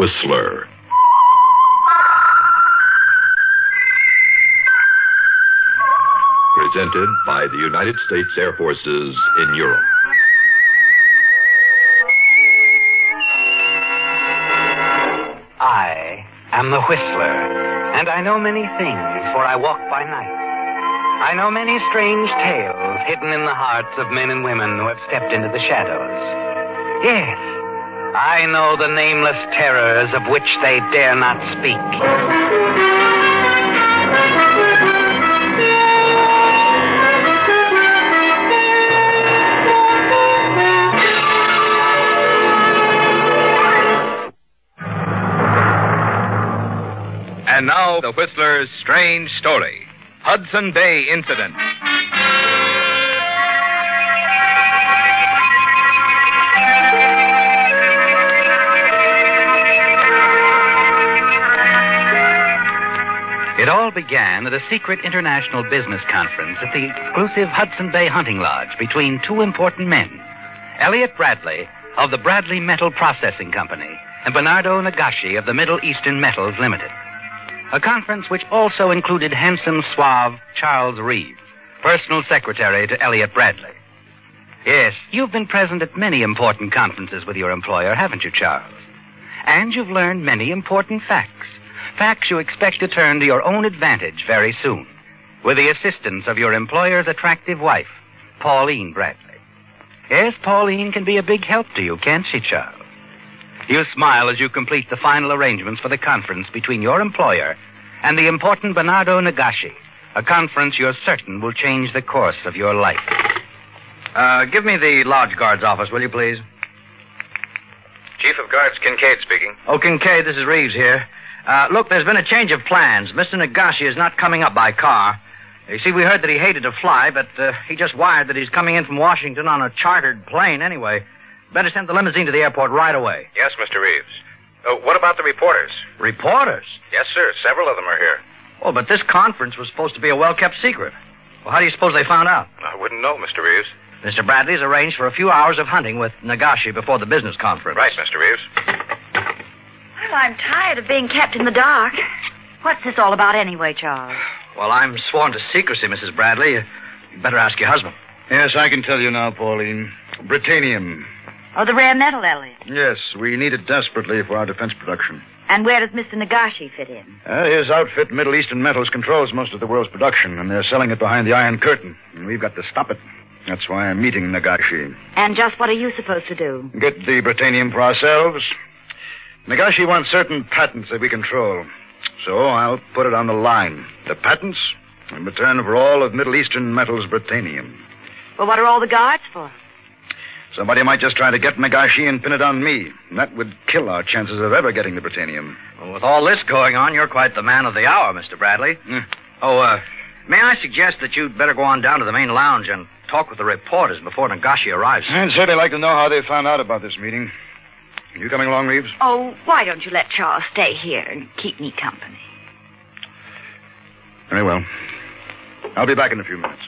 Whistler. Presented by the United States Air Forces in Europe. I am the Whistler, and I know many things, for I walk by night. I know many strange tales hidden in the hearts of men and women who have stepped into the shadows. Yes, I know the nameless terrors of which they dare not speak. And now, the Whistler's strange story, Hudson Bay Incident. It all began at a secret international business conference at the exclusive Hudson Bay Hunting Lodge between two important men, Elliot Bradley of the Bradley Metal Processing Company and Bernardo Nagashi of the Middle Eastern Metals Limited. A conference which also included handsome, suave Charles Reeves, personal secretary to Elliot Bradley. Yes, you've been present at many important conferences with your employer, haven't you, Charles? And you've learned many important facts. Facts you expect to turn to your own advantage very soon, with the assistance of your employer's attractive wife, Pauline Bradley. Yes, Pauline can be a big help to you, can't she, Charles? You smile as you complete the final arrangements for the conference between your employer and the important Bernardo Nagashi, a conference you're certain will change the course of your life. Give me the lodge guard's office, will you, please? Chief of Guards Kincaid speaking. Oh, Kincaid, this is Reeves here. Look, there's been a change of plans. Mr. Nagashi is not coming up by car. You see, we heard that he hated to fly, but he just wired that he's coming in from Washington on a chartered plane anyway. Better send the limousine to the airport right away. Yes, Mr. Reeves. What about the reporters? Reporters? Yes, sir. Several of them are here. Oh, but this conference was supposed to be a well-kept secret. Well, how do you suppose they found out? I wouldn't know, Mr. Reeves. Mr. Bradley's arranged for a few hours of hunting with Nagashi before the business conference. Right, Mr. Reeves. Well, I'm tired of being kept in the dark. What's this all about anyway, Charles? Well, I'm sworn to secrecy, Mrs. Bradley. You'd better ask your husband. Yes, I can tell you now, Pauline. Britannium. Oh, the rare metal, Elliot. Yes, we need it desperately for our defense production. And where does Mr. Nagashi fit in? His outfit, Middle Eastern Metals, controls most of the world's production, and they're selling it behind the Iron Curtain. And we've got to stop it. That's why I'm meeting Nagashi. And just what are you supposed to do? Get the Britannium for ourselves. Nagashi wants certain patents that we control. So I'll put it on the line. The patents in return for all of Middle Eastern Metals' Britannium. Well, what are all the guards for? Somebody might just try to get Nagashi and pin it on me. And that would kill our chances of ever getting the Britannium. Well, with all this going on, you're quite the man of the hour, Mr. Bradley. May I suggest that you'd better go on down to the main lounge and talk with the reporters before Nagashi arrives? I'd certainly like to know how they found out about this meeting. You coming along, Reeves? Oh, why don't you let Charles stay here and keep me company? Very well. I'll be back in a few minutes.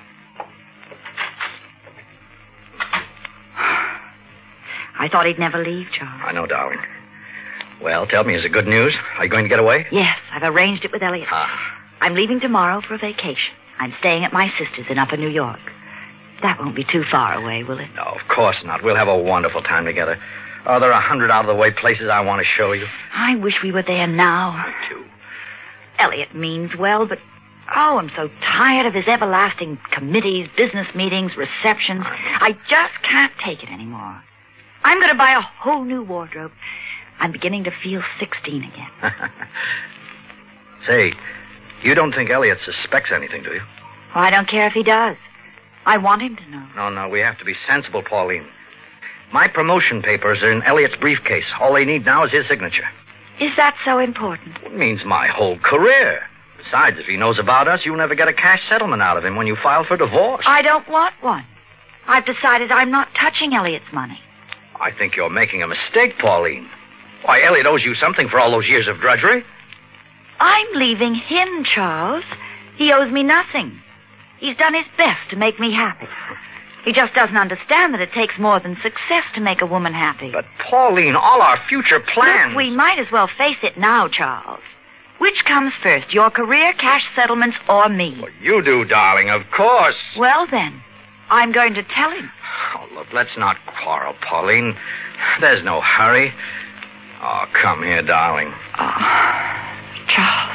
I thought he'd never leave, Charles. I know, darling. Well, tell me, is it good news? Are you going to get away? Yes, I've arranged it with Elliot. I'm leaving tomorrow for a vacation. I'm staying at my sister's in Upper New York. That won't be too far away, will it? No, of course not. We'll have a wonderful time together. Oh, there are 100 out-of-the-way places I want to show you. I wish we were there now. Me too. Elliot means well, but... Oh, I'm so tired of his everlasting committees, business meetings, receptions. I just can't take it anymore. I'm going to buy a whole new wardrobe. I'm beginning to feel 16 again. Say, you don't think Elliot suspects anything, do you? Well, I don't care if he does. I want him to know. No, we have to be sensible, Pauline. My promotion papers are in Elliot's briefcase. All they need now is his signature. Is that so important? It means my whole career. Besides, if he knows about us, you'll never get a cash settlement out of him when you file for divorce. I don't want one. I've decided I'm not touching Elliot's money. I think you're making a mistake, Pauline. Why, Elliot owes you something for all those years of drudgery. I'm leaving him, Charles. He owes me nothing. He's done his best to make me happy. He just doesn't understand that it takes more than success to make a woman happy. But, Pauline, all our future plans... Look, we might as well face it now, Charles. Which comes first, your career, cash settlements, or me? Well, you do, darling, of course. Well, then, I'm going to tell him. Oh, look, let's not quarrel, Pauline. There's no hurry. Oh, come here, darling. Oh, Charles.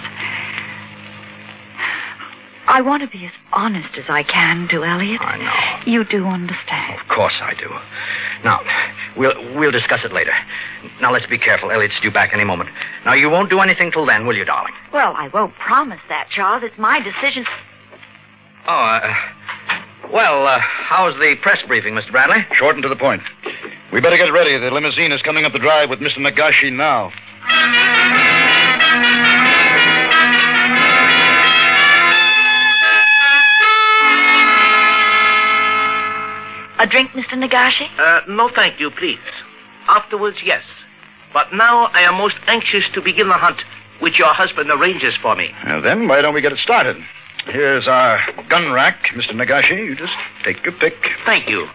I want to be as honest as I can to Elliot. I know. You do understand. Of course I do. Now, we'll discuss it later. Now, let's be careful. Elliot's due back any moment. Now, you won't do anything till then, will you, darling? Well, I won't promise that, Charles. It's my decision. Oh, how's the press briefing, Mr. Bradley? Short and to the point. We better get ready. The limousine is coming up the drive with Mr. Nagashi now. A drink, Mr. Nagashi? No, thank you, please. Afterwards, yes. But now I am most anxious to begin the hunt, which your husband arranges for me. Well, then, why don't we get it started? Here's our gun rack, Mr. Nagashi. You just take your pick. Thank you.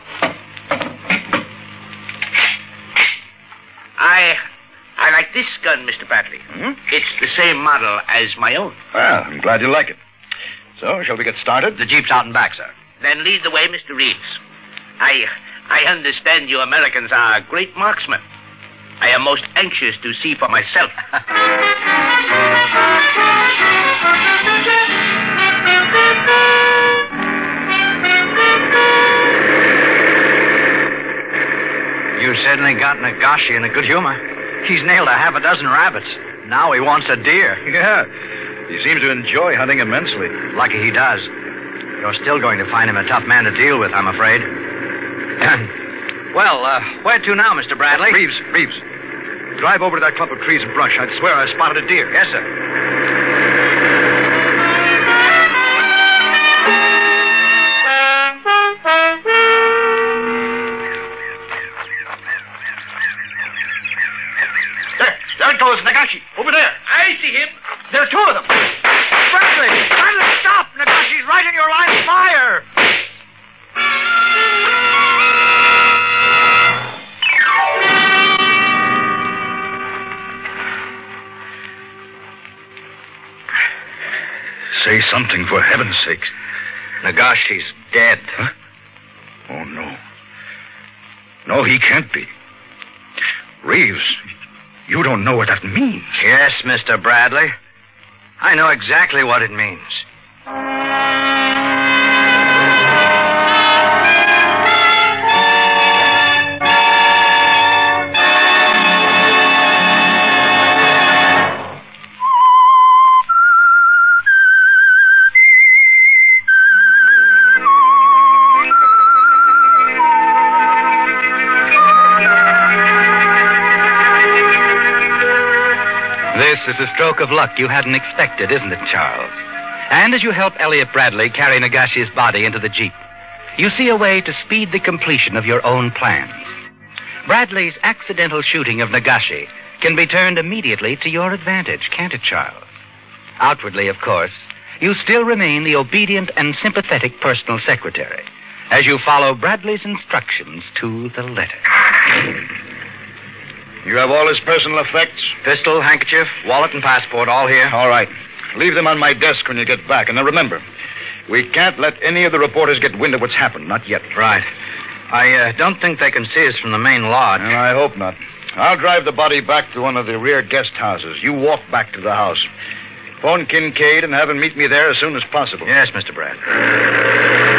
I like this gun, Mr. Bradley. Hmm? It's the same model as my own. Well, I'm glad you like it. So, shall we get started? The Jeep's out and back, sir. Then lead the way, Mr. Reeves. I understand you Americans are great marksmen. I am most anxious to see for myself. You certainly got Nagashi in a good humor. He's nailed a half a dozen rabbits. Now he wants a deer. Yeah. He seems to enjoy hunting immensely. Lucky he does. You're still going to find him a tough man to deal with, I'm afraid. Well, where to now, Mr. Bradley? Reeves. Drive over to that clump of trees and brush. I'd swear I spotted a deer. Yes, sir. There it goes, Nagashi. Over there. I see him. There are two of them. Bradley, stop! Nagashi's right in your line of fire! Say something, for heaven's sake. Nagashi's dead. Huh? Oh, no. No, he can't be. Reeves, you don't know what that means. Yes, Mr. Bradley. I know exactly what it means. This is a stroke of luck you hadn't expected, isn't it, Charles? And as you help Elliot Bradley carry Nagashi's body into the Jeep, you see a way to speed the completion of your own plans. Bradley's accidental shooting of Nagashi can be turned immediately to your advantage, can't it, Charles? Outwardly, of course, you still remain the obedient and sympathetic personal secretary as you follow Bradley's instructions to the letter. You have all his personal effects? Pistol, handkerchief, wallet, and passport, all here. All right. Leave them on my desk when you get back. And now remember, we can't let any of the reporters get wind of what's happened. Not yet. Right. I don't think they can see us from the main lodge. And I hope not. I'll drive the body back to one of the rear guest houses. You walk back to the house. Phone Kincaid and have him meet me there as soon as possible. Yes, Mr. Bradley.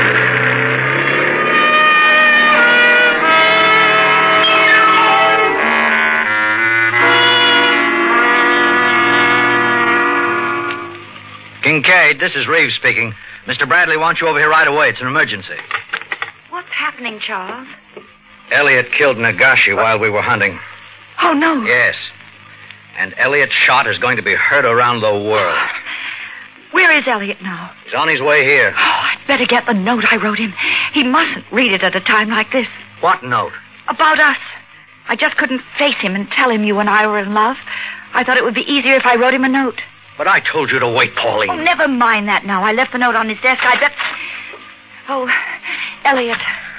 Kincaid, this is Reeves speaking. Mr. Bradley wants you over here right away. It's an emergency. What's happening, Charles? Elliot killed Nagashi while we were hunting. Oh, no. Yes. And Elliot's shot is going to be heard around the world. Where is Elliot now? He's on his way here. Oh, I'd better get the note I wrote him. He mustn't read it at a time like this. What note? About us. I just couldn't face him and tell him you and I were in love. I thought it would be easier if I wrote him a note. But I told you to wait, Pauline. Oh, never mind that now. I left the note on his desk. I bet... Oh, Elliot,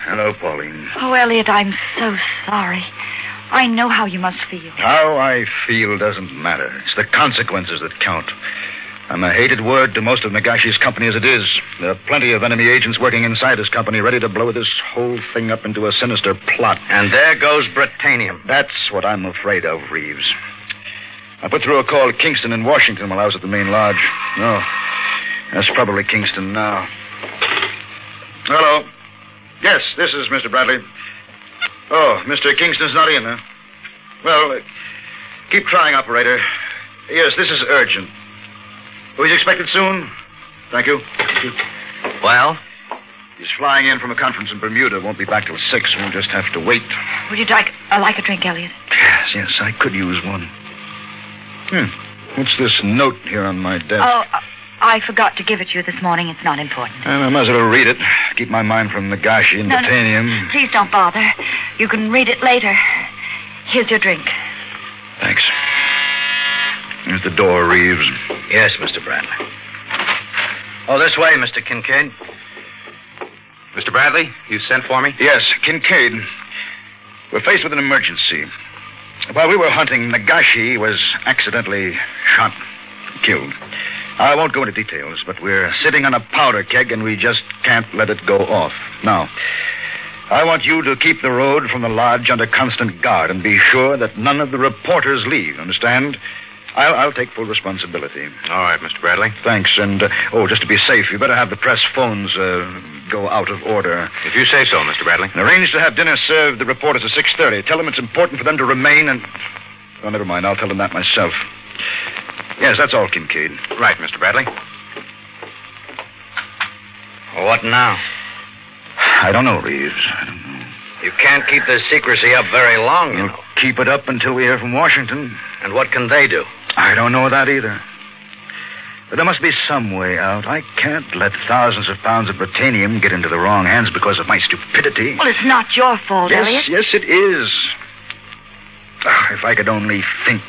Hello, Pauline. Oh, Elliot, I'm so sorry. I know how you must feel. How I feel doesn't matter. It's the consequences that count. I'm a hated word to most of Nagashi's company as it is. There are plenty of enemy agents working inside his company ready to blow this whole thing up into a sinister plot. And there goes Britannium. That's what I'm afraid of, Reeves. I put through a call to Kingston in Washington while I was at the main lodge. No, that's probably Kingston now. Hello. Yes, this is Mr. Bradley. Oh, Mr. Kingston's not in, huh? Well, keep trying, operator. Yes, this is urgent. Oh, he's expected soon? Thank you. Well? He's flying in from a conference in Bermuda. Won't be back till 6. We'll just have to wait. Would you like a drink, Elliot? Yes, I could use one. What's this note here on my desk? Oh, I forgot to give it to you this morning. It's not important. I might as well read it. Keep my mind from Nagashi and Britannium. No, please don't bother. You can read it later. Here's your drink. Thanks. Here's the door, Reeves. Yes, Mr. Bradley. Oh, this way, Mr. Kincaid. Mr. Bradley, you sent for me? Yes, Kincaid. We're faced with an emergency. While we were hunting, Nagashi was accidentally shot, killed. I won't go into details, but we're sitting on a powder keg and we just can't let it go off. Now, I want you to keep the road from the lodge under constant guard and be sure that none of the reporters leave, understand? I'll take full responsibility. All right, Mr. Bradley. Thanks, and, just to be safe, you better have the press phones go out of order. If you say so, Mr. Bradley. Arrange to have dinner served the reporters at 6:30. Tell them it's important for them to remain and... Oh, never mind, I'll tell them that myself. Yes, that's all, Kincaid. Right, Mr. Bradley. Well, what now? I don't know, Reeves. I don't know. You can't keep this secrecy up very long, you know. Keep it up until we hear from Washington. And what can they do? I don't know that either. But there must be some way out. I can't let thousands of pounds of Britannium get into the wrong hands because of my stupidity. Well, it's not your fault, Elliot. Yes, it is. If I could only think.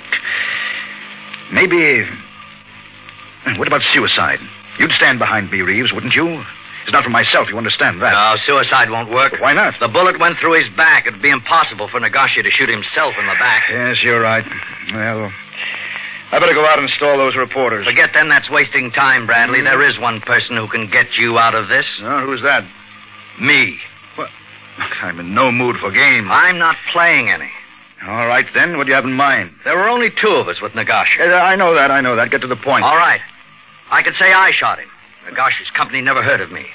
Maybe... What about suicide? You'd stand behind me, Reeves, wouldn't you? It's not for myself, you understand that. No, suicide won't work. Why not? The bullet went through his back. It'd be impossible for Nagashi to shoot himself in the back. Yes, you're right. Well, I better go out and install those reporters. Forget them. That's wasting time, Bradley. There is one person who can get you out of this. Oh, who's that? Me. What? I'm in no mood for games. I'm not playing any. All right, then. What do you have in mind? There were only 2 of us with Nagashi. I know that. Get to the point. All right. I could say I shot him. Nagashi's company never heard of me.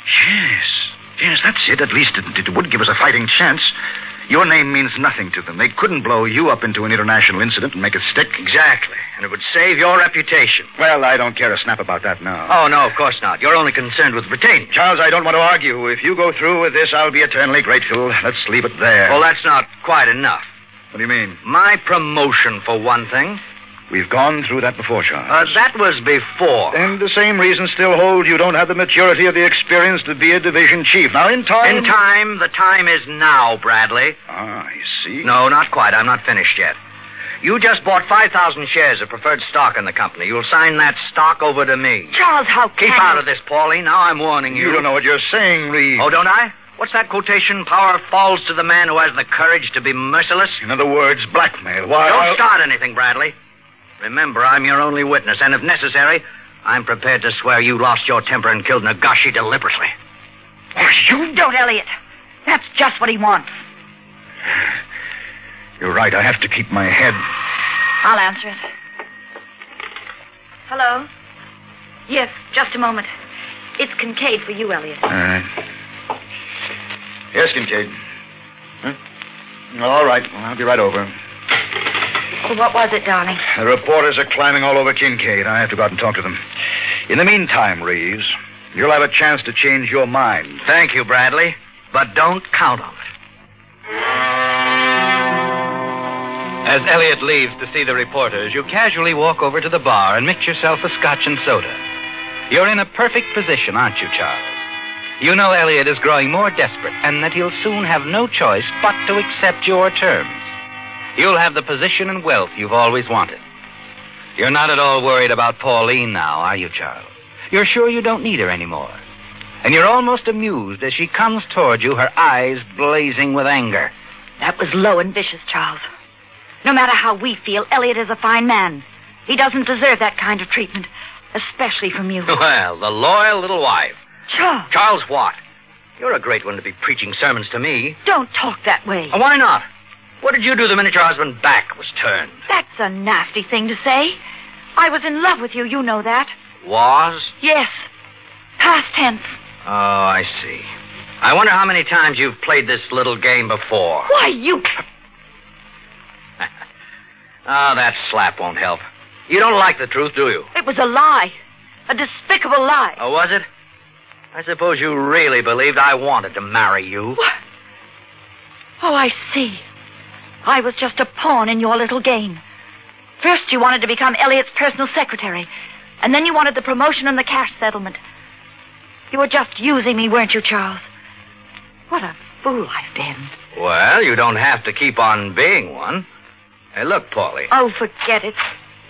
Yes, that's it. At least it would give us a fighting chance. Your name means nothing to them. They couldn't blow you up into an international incident and make it stick. Exactly. And it would save your reputation. Well, I don't care a snap about that now. Oh, no, of course not. You're only concerned with Britannia. Charles, I don't want to argue. If you go through with this, I'll be eternally grateful. Let's leave it there. Well, that's not quite enough. What do you mean? My promotion, for one thing. We've gone through that before, Charles. That was before. And the same reasons still hold. You don't have the maturity or the experience to be a division chief. Now, in time... the time is now, Bradley. I see. No, not quite. I'm not finished yet. You just bought 5,000 shares of preferred stock in the company. You'll sign that stock over to me. Charles, how can Keep out of this, Pauline. Now I'm warning you. You don't know what you're saying, Reeves. Oh, don't I? What's that quotation? Power falls to the man who has the courage to be merciless? In other words, blackmail. Why? Don't start anything, Bradley. Remember, I'm your only witness, and if necessary, I'm prepared to swear you lost your temper and killed Nagashi deliberately. You don't, Elliot. That's just what he wants. You're right. I have to keep my head. I'll answer it. Hello? Yes, just a moment. It's Kincaid for you, Elliot. Yes, Kincaid. Huh? All right. Well, I'll be right over. Well, what was it, darling? The reporters are climbing all over Kincaid. I have to go out and talk to them. In the meantime, Reeves, you'll have a chance to change your mind. Thank you, Bradley. But don't count on it. As Elliot leaves to see the reporters, you casually walk over to the bar and mix yourself a scotch and soda. You're in a perfect position, aren't you, Charles? You know Elliot is growing more desperate and that he'll soon have no choice but to accept your terms. You'll have the position and wealth you've always wanted. You're not at all worried about Pauline now, are you, Charles? You're sure you don't need her anymore? And you're almost amused as she comes toward you, her eyes blazing with anger. That was low and vicious, Charles. No matter how we feel, Elliot is a fine man. He doesn't deserve that kind of treatment, especially from you. Well, the loyal little wife. Charles. Charles what? You're a great one to be preaching sermons to me. Don't talk that way. Why not? What did you do the minute your husband's back was turned? That's a nasty thing to say. I was in love with you, you know that. Was? Yes. Past tense. Oh, I see. I wonder how many times you've played this little game before. Why, you... Oh, that slap won't help. You don't like the truth, do you? It was a lie. A despicable lie. Oh, was it? I suppose you really believed I wanted to marry you. What? Oh, I see. I was just a pawn in your little game. First, you wanted to become Elliot's personal secretary, and then you wanted the promotion and the cash settlement. You were just using me, weren't you, Charles? What a fool I've been. Well, you don't have to keep on being one. Hey, look, Paulie. Oh, forget it.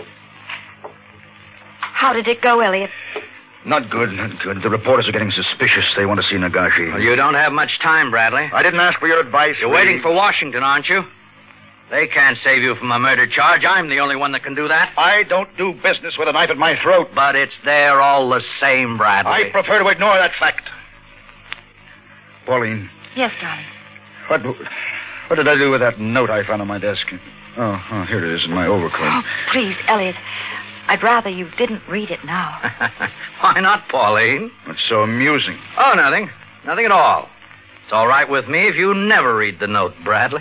How did it go, Elliot? Not good, not good. The reporters are getting suspicious. They want to see Nagashi. Well, you don't have much time, Bradley. I didn't ask for your advice. You're waiting for Washington, aren't you? They can't save you from a murder charge. I'm the only one that can do that. I don't do business with a knife at my throat. But it's there all the same, Bradley. I prefer to ignore that fact. Pauline. Yes, darling. What did I do with that note I found on my desk? Oh, here it is in my overcoat. Oh, please, Elliot. I'd rather you didn't read it now. Why not, Pauline? What's so amusing? Oh, nothing. Nothing at all. It's all right with me if you never read the note, Bradley.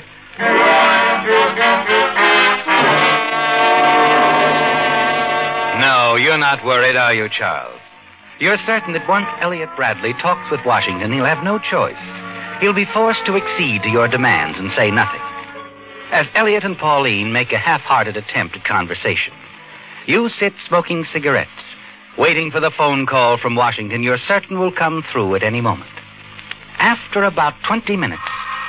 No, you're not worried, are you, Charles? You're certain that once Elliot Bradley talks with Washington, he'll have no choice. He'll be forced to accede to your demands and say nothing. As Elliot and Pauline make a half-hearted attempt at conversation, you sit smoking cigarettes, waiting for the phone call from Washington you're certain will come through at any moment. After about 20 minutes,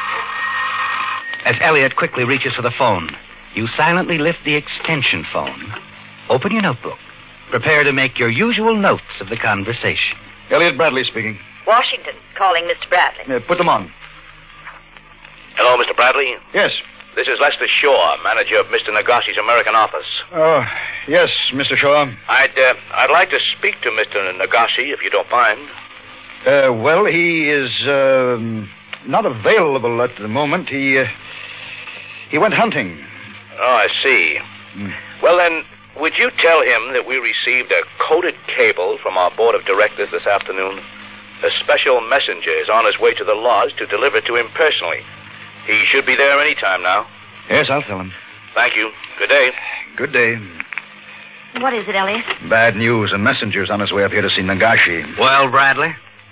as Elliot quickly reaches for the phone, you silently lift the extension phone, open your notebook, prepare to make your usual notes of the conversation. Elliot Bradley speaking. Washington calling Mr. Bradley. Put them on. Hello, Mr. Bradley. Yes. This is Lester Shaw, manager of Mr. Nagashi's American office. Oh, yes, Mr. Shaw. I'd like to speak to Mr. Nagashi, if you don't mind. Well, he is not available at the moment. He went hunting. Oh, I see. Well, then, would you tell him that we received a coded cable from our board of directors this afternoon? A special messenger is on his way to the lodge to deliver to him personally. He should be there any time now. Yes, I'll tell him. Thank you. Good day. Good day. What is it, Elliot? Bad news. A messenger's on his way up here to see Nagashi. Well, Bradley?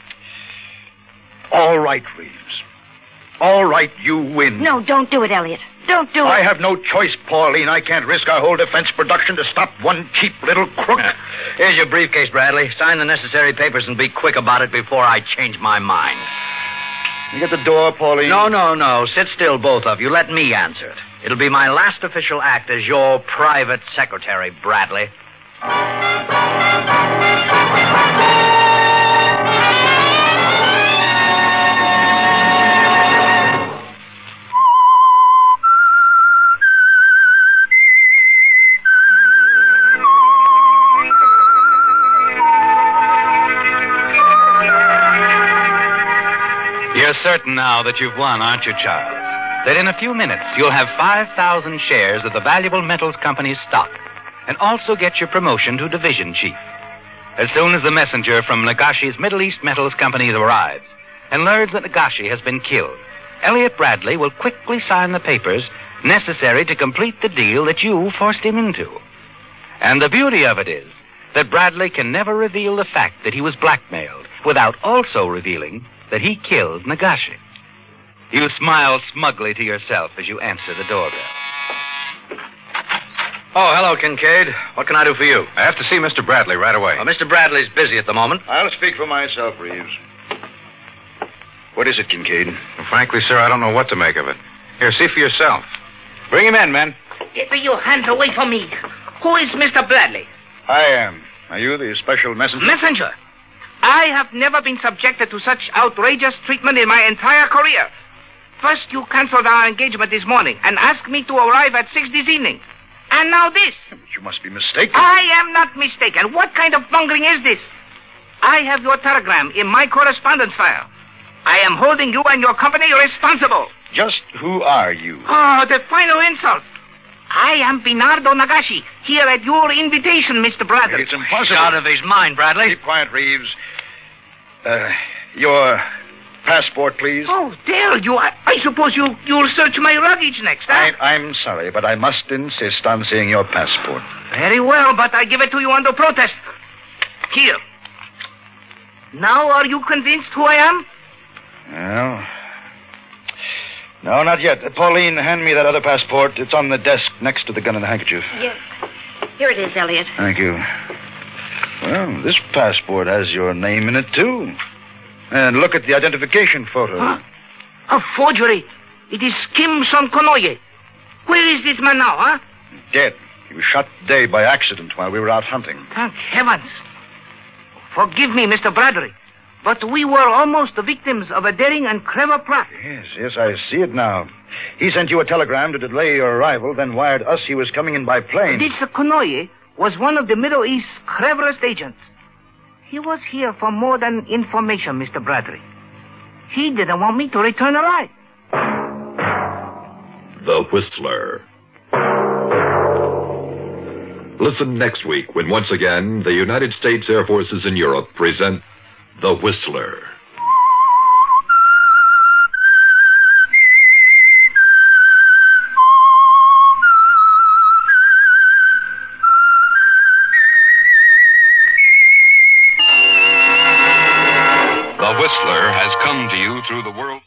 All right, Reeves. All right, you win. No, don't do it, Elliot. Don't do it. I have no choice, Pauline. I can't risk our whole defense production to stop one cheap little crook. Here's your briefcase, Bradley. Sign the necessary papers and be quick about it before I change my mind. You get the door, Pauline? No. Sit still, both of you. Let me answer it. It'll be my last official act as your private secretary, Bradley. You're certain now that you've won, aren't you, Charles? That in a few minutes you'll have 5,000 shares of the valuable metals company's stock and also get your promotion to division chief. As soon as the messenger from Nagashi's Middle East Metals Company arrives and learns that Nagashi has been killed, Elliot Bradley will quickly sign the papers necessary to complete the deal that you forced him into. And the beauty of it is that Bradley can never reveal the fact that he was blackmailed without also revealing that he killed Nagashi. You smile smugly to yourself as you answer the doorbell. Oh, hello, Kincaid. What can I do for you? I have to see Mr. Bradley right away. Well, Mr. Bradley's busy at the moment. I'll speak for myself, Reeves. What is it, Kincaid? Well, frankly, sir, I don't know what to make of it. Here, see for yourself. Bring him in, men. Get your hands away from me. Who is Mr. Bradley? I am. Are you the special messenger? Messenger? I have never been subjected to such outrageous treatment in my entire career. First, you canceled our engagement this morning and asked me to arrive at 6 this evening. And now this. But you must be mistaken. I am not mistaken. What kind of bungling is this? I have your telegram in my correspondence file. I am holding you and your company responsible. Just who are you? Oh, the final insult. I am Bernardo Nagashi, here at your invitation, Mr. Bradley. It's impossible. He's out of his mind, Bradley. Keep quiet, Reeves. Your passport, please. Oh, dare you. I suppose you'll search my luggage next, huh? I'm sorry, but I must insist on seeing your passport. Very well, but I give it to you under protest. Here. Now are you convinced who I am? Well, no, not yet. Pauline, hand me that other passport. It's on the desk next to the gun and the handkerchief. Yes. Here it is, Elliot. Thank you. Well, this passport has your name in it, too. And look at the identification photo. Huh? A forgery. It is Kim Son Konoye. Where is this man now, huh? Dead. He was shot today by accident while we were out hunting. Thank heavens. Forgive me, Mr. Bradley, but we were almost the victims of a daring and clever plot. Yes, I see it now. He sent you a telegram to delay your arrival, then wired us he was coming in by plane. This Konoye was one of the Middle East's cleverest agents. He was here for more than information, Mr. Bradley. He didn't want me to return alive. The Whistler. Listen next week when once again the United States Air Forces in Europe present The Whistler. The Whistler has come to you through the world.